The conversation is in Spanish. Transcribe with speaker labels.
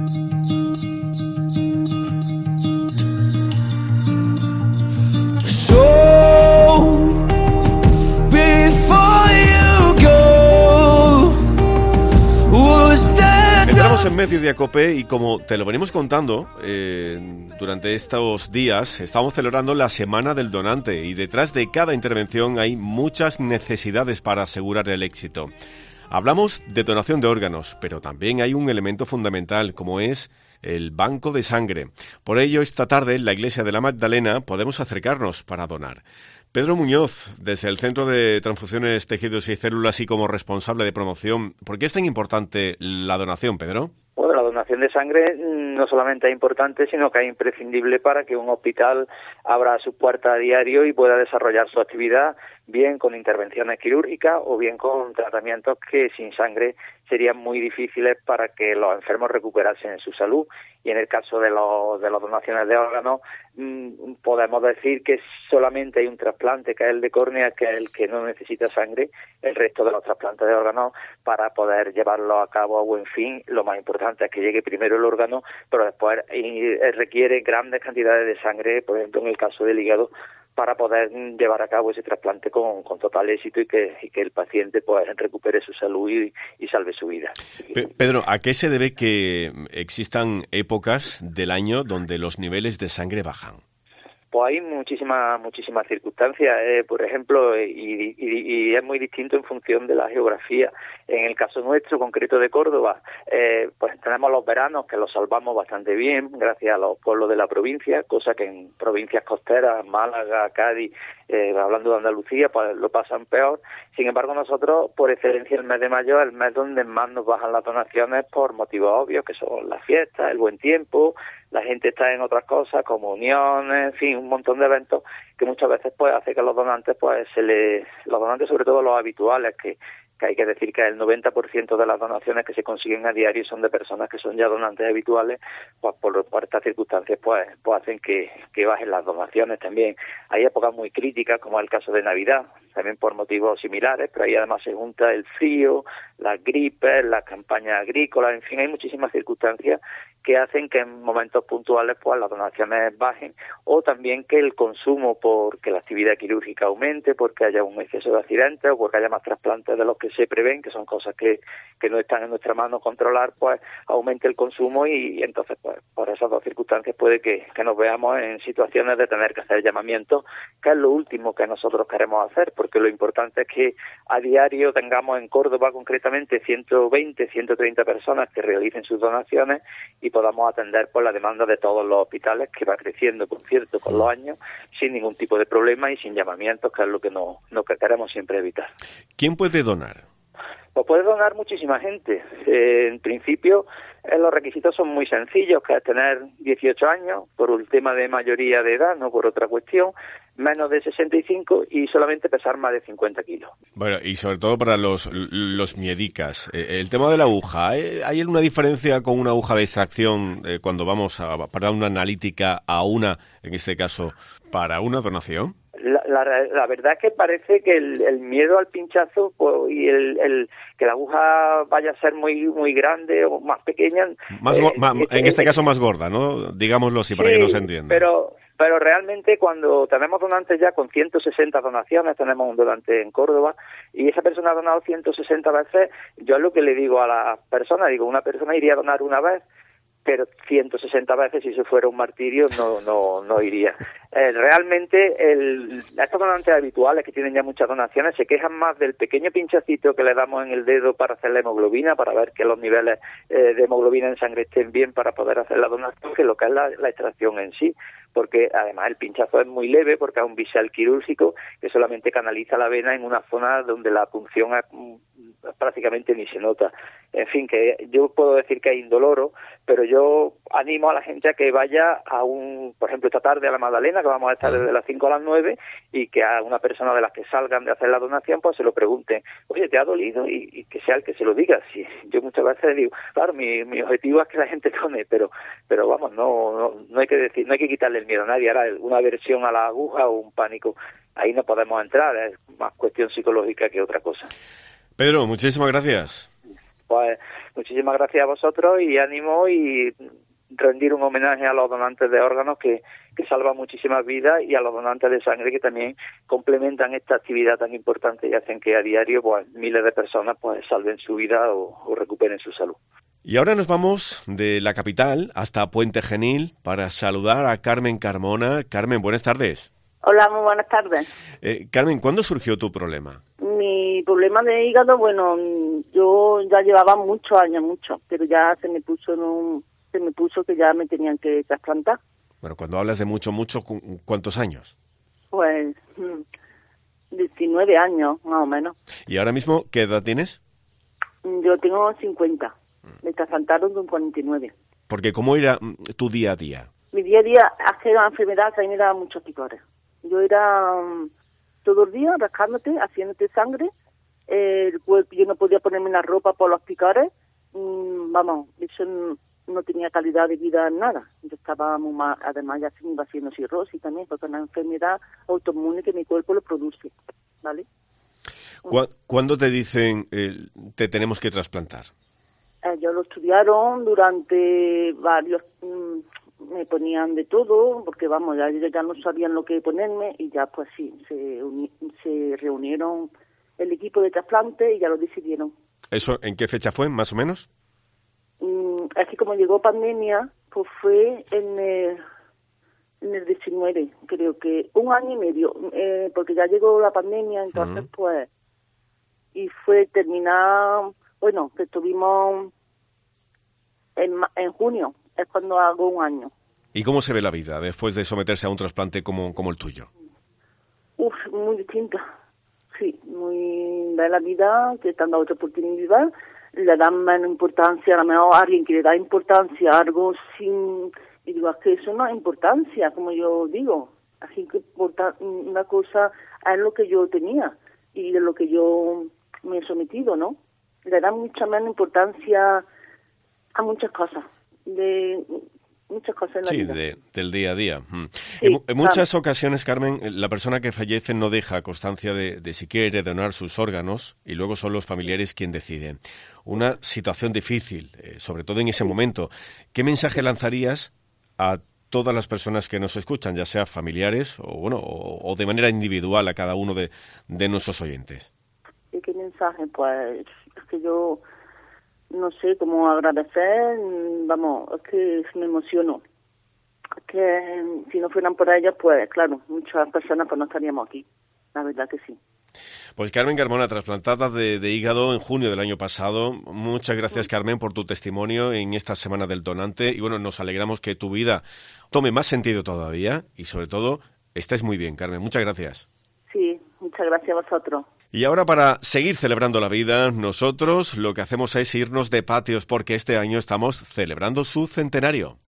Speaker 1: En medio de ACOPE y como te lo venimos contando durante estos días, estamos celebrando la Semana del Donante y detrás de cada intervención hay muchas necesidades para asegurar el éxito. Hablamos de donación de órganos, pero también hay un elemento fundamental como es el banco de sangre. Por ello, esta tarde en la Iglesia de la Magdalena podemos acercarnos para donar. Pedro Muñoz, desde el Centro de Transfusiones, Tejidos y Células y como responsable de promoción, ¿por qué es tan importante la donación, Pedro?
Speaker 2: Bueno, la donación de sangre no solamente es importante, sino que es imprescindible para que un hospital abra sus puertas a diario y pueda desarrollar su actividad, bien con intervenciones quirúrgicas o bien con tratamientos que sin sangre serían muy difíciles para que los enfermos recuperasen su salud. Y en el caso de las donaciones de órganos, podemos decir que solamente hay un trasplante, que es el de córnea, que es el que no necesita sangre. El resto de los trasplantes de órganos, para poder llevarlo a cabo a buen fin, lo más importante es que llegue primero el órgano, pero después requiere grandes cantidades de sangre, por ejemplo en el caso del hígado, para poder llevar a cabo ese trasplante con total éxito y que el paciente pues recupere su salud y salve su vida.
Speaker 1: Pedro, ¿a qué se debe que existan épocas del año donde los niveles de sangre bajan?
Speaker 2: Pues hay muchísimas circunstancias, por ejemplo, y es muy distinto en función de la geografía. En el caso nuestro, concreto de Córdoba, pues tenemos los veranos que los salvamos bastante bien gracias a los pueblos de la provincia, cosa que en provincias costeras, Málaga, Cádiz, hablando de Andalucía, pues lo pasan peor. Sin embargo, nosotros, por excelencia, el mes de mayo es el mes donde más nos bajan las donaciones por motivos obvios, que son las fiestas, el buen tiempo, la gente está en otras cosas, comuniones, en fin, un montón de eventos que muchas veces pues hace que los donantes, los donantes, sobre todo los habituales, que hay que decir que el 90% de las donaciones que se consiguen a diario son de personas que son ya donantes habituales, pues por estas circunstancias pues hacen que bajen las donaciones también. Hay épocas muy críticas, como es el caso de Navidad, también por motivos similares, pero ahí además se junta el frío, las gripes, las campañas agrícolas, en fin, hay muchísimas circunstancias que hacen que en momentos puntuales pues las donaciones bajen, o también que el consumo, porque la actividad quirúrgica aumente, porque haya un exceso de accidentes o porque haya más trasplantes de los que se prevén, que son cosas que no están en nuestra mano controlar, pues aumente el consumo y entonces pues por esas dos circunstancias puede que nos veamos en situaciones de tener que hacer llamamientos, que es lo último que nosotros queremos hacer, porque lo importante es que a diario tengamos en Córdoba concretamente 120, 130 personas que realicen sus donaciones y podamos atender por la demanda de todos los hospitales, que va creciendo, por cierto, con los años, sin ningún tipo de problema y sin llamamientos, que es lo que queremos siempre evitar.
Speaker 1: ¿Quién puede donar?
Speaker 2: Pues puede donar muchísima gente. En principio, los requisitos son muy sencillos, que es tener 18 años, por un tema de mayoría de edad, no por otra cuestión, menos de 65 y solamente pesar más de 50 kilos.
Speaker 1: Bueno, y sobre todo para los miedicas. El tema de la aguja, ¿hay alguna diferencia con una aguja de extracción cuando vamos para una analítica a una, en este caso, para una donación?
Speaker 2: La verdad es que parece que el miedo al pinchazo pues, y el que la aguja vaya a ser muy grande o más pequeña.
Speaker 1: En este caso más gorda, ¿no? Digámoslo así, para que no se entienda.
Speaker 2: Pero realmente cuando tenemos donantes ya con 160 donaciones, tenemos un donante en Córdoba, y esa persona ha donado 160 veces, yo es lo que le digo a la persona, una persona iría a donar una vez, pero 160 veces, si eso fuera un martirio, no iría. Realmente, estos donantes habituales que tienen ya muchas donaciones se quejan más del pequeño pinchacito que le damos en el dedo para hacer la hemoglobina, para ver que los niveles de hemoglobina en sangre estén bien para poder hacer la donación, que lo que es la extracción en sí, porque además el pinchazo es muy leve, porque es un bisel quirúrgico que solamente canaliza la vena en una zona donde la punción prácticamente ni se nota. En fin, que yo puedo decir que es indoloro, pero yo animo a la gente a que vaya por ejemplo, esta tarde a la Magdalena, que vamos a estar desde las 5 a las 9, y que a una persona de las que salgan de hacer la donación, pues se lo pregunten, oye, ¿te ha dolido? Y que sea el que se lo diga. Sí, yo muchas veces digo, claro, mi objetivo es que la gente tome, pero vamos, no hay que decir, no hay que quitarle el miedo a nadie. Ahora, una aversión a la aguja o un pánico, ahí no podemos entrar, es más cuestión psicológica que otra cosa.
Speaker 1: Pedro, muchísimas gracias.
Speaker 2: Pues Muchísimas gracias a vosotros y ánimo y rendir un homenaje a los donantes de órganos que salvan muchísimas vidas y a los donantes de sangre que también complementan esta actividad tan importante y hacen que a diario pues miles de personas pues salven su vida o recuperen su salud.
Speaker 1: Y ahora nos vamos de la capital hasta Puente Genil para saludar a Carmen Carmona. Carmen, buenas tardes.
Speaker 3: Hola, muy buenas tardes.
Speaker 1: Carmen, ¿cuándo surgió tu problema?
Speaker 3: Mi problema de hígado, bueno, yo ya llevaba muchos años, pero ya se me puso que ya me tenían que trasplantar.
Speaker 1: Bueno, cuando hablas de mucho, ¿cuántos años?
Speaker 3: Pues 19 años, más o menos.
Speaker 1: ¿Y ahora mismo qué edad tienes?
Speaker 3: Yo tengo 50. Me trasplantaron con 49.
Speaker 1: Porque ¿cómo era tu día a día?
Speaker 3: Mi día a día, hace la enfermedad, a mí me daba muchos picores. Yo era todo el día rascándote, haciéndote sangre. El cuerpo, yo no podía ponerme la ropa por los picores. Vamos, eso no tenía calidad de vida en nada. Yo estaba muy mal, además ya se me iba haciendo cirrosis también, porque es una enfermedad autoinmune que mi cuerpo lo produce, ¿vale?
Speaker 1: ¿Cuándo te dicen te tenemos que trasplantar?
Speaker 3: Ellos lo estudiaron durante varios... me ponían de todo, porque vamos, ellos ya no sabían lo que ponerme y ya pues sí, se reunieron el equipo de trasplante y ya lo decidieron.
Speaker 1: ¿Eso en qué fecha fue, más o menos?
Speaker 3: Es que como llegó pandemia, pues fue en el 19, creo que 1 año y medio, porque ya llegó la pandemia, entonces pues, y fue terminar, bueno, que estuvimos en junio, es cuando hago 1 año.
Speaker 1: ¿Y cómo se ve la vida después de someterse a un trasplante como el tuyo?
Speaker 3: Muy distinta. Sí, muy de la vida, que te han dado otra oportunidad, le dan menos importancia, a lo mejor a alguien que le da importancia a algo sin... Y digo, es que eso no es importancia, como yo digo. Así que una cosa es lo que yo tenía y de lo que yo me he sometido, ¿no? Le dan mucha menos importancia a muchas cosas, muchas cosas en la vida.
Speaker 1: Sí, del día a día.
Speaker 3: Sí,
Speaker 1: en muchas ocasiones, Carmen, la persona que fallece no deja constancia de si quiere donar sus órganos y luego son los familiares quienes deciden. Una situación difícil, sobre todo en ese momento. ¿Qué mensaje lanzarías a todas las personas que nos escuchan, ya sea familiares o de manera individual a cada uno de nuestros oyentes?
Speaker 3: ¿Y qué mensaje? Pues es que yo... no sé cómo agradecer, vamos, es que me emociono. Es que si no fueran por ellas, pues claro, muchas personas pues no estaríamos aquí, la verdad que sí.
Speaker 1: Pues Carmen Carmona, trasplantada de hígado en junio del año pasado. Muchas gracias, Carmen, por tu testimonio en esta Semana del Donante. Y bueno, nos alegramos que tu vida tome más sentido todavía y sobre todo estés muy bien, Carmen. Muchas gracias.
Speaker 3: Sí, muchas gracias a vosotros.
Speaker 1: Y ahora, para seguir celebrando la vida, nosotros lo que hacemos es irnos de patios porque este año estamos celebrando su centenario.